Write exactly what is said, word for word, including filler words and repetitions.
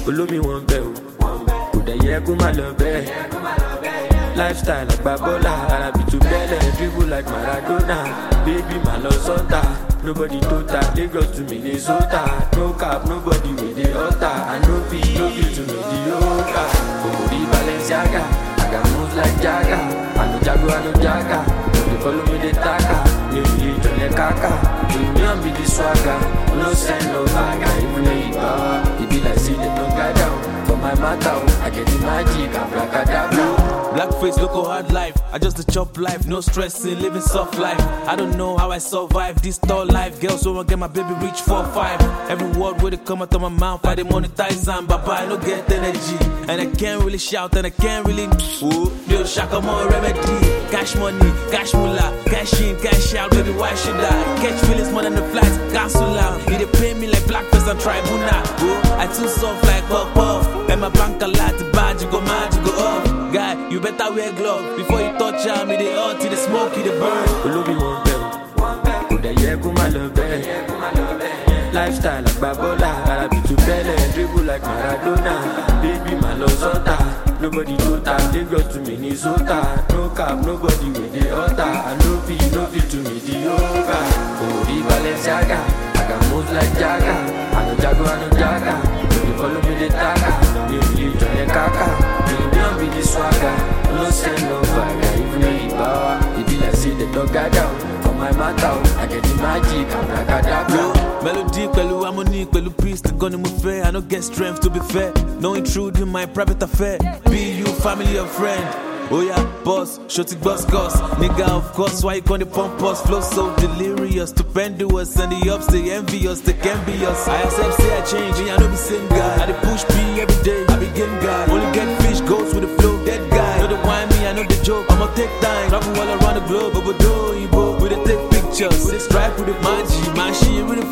olómi wọn bẹ̀ o kò dẹ̀ yẹ kó má lọ bẹ́ẹ̀. Lifestyle àgbà bọ́lá arabi tó bẹ́lẹ̀ dribble like Maradona baby má lọ sọ́tà nobody tota Lagos to Minnesota no cap nobody wey dey alter I no fit no fit to mediocre omori Balenciaga I got moves like Jagger I no jago I no jaga no dey follow me dey taka mi ò lè jọlẹ̀ kaka union be the swagger no send no bagger even though you power e be like say dem no gather for my matter I get the magic abracadabra. Blackface, local hard life. I just a chop life, no stressing, living soft life. I don't know how I survive this tall life. Girls so want get my baby reach four five. Every word where they come out of my mouth, I dey monetize and baba I no get energy, and I can't really shout and I can't really. Ooh, yo, shaka more remedy. Cash money, cash moolah, cash in, cash out. Baby, why should I catch feelings more than the flights? Cancel out. You dey pay me like Blackface and tribunal. Ooh, I too soft like puff puff, and my bank a lot to bad, you go mad, you go up. Guy, you better wear gloves before you touch am. Me dey hot, the smoke, the burn. Olóbi wọn bẹ̀ o, kò dẹ̀ yẹ kó má lọ bẹ́ẹ̀. Lifestyle àgbà bọ́lá arabi tó bẹ́lẹ̀ dribble like Maradona baby má lọ sọ́tà nobody tota Lagos to Minnesota no cap nobody wey dey alter I no fit no fit to mediocre omori Balenciaga I got moves like Jagger I no jago I no jaga no dey follow me dey taka mi ò lè jọlẹ̀ kaka union be the swagger no send no bagger even though you power e be like say dem don gather for my matter I get the magic abracadabra. Melody, pẹ̀lú harmony, pẹ̀lú peace, the gun mo fẹ́. I no get strength to be fair. No intrude in my private affair. Be you family or friend. Oh yeah, boss, shorty boss goss. Nigga, of course, why you gonna pump us? Flow so delirious, stupendous, and the ups they envious, they can be us. I accept, say I change, and I know the same guy. I dey push P every day, I be game guy. Only get fish, goes with the flow, dead guy. Know the wine me, I know the joke. I'ma take time, travel all around the globe, but do we both we dey take pictures, we dey stripe with the magic, man, she with the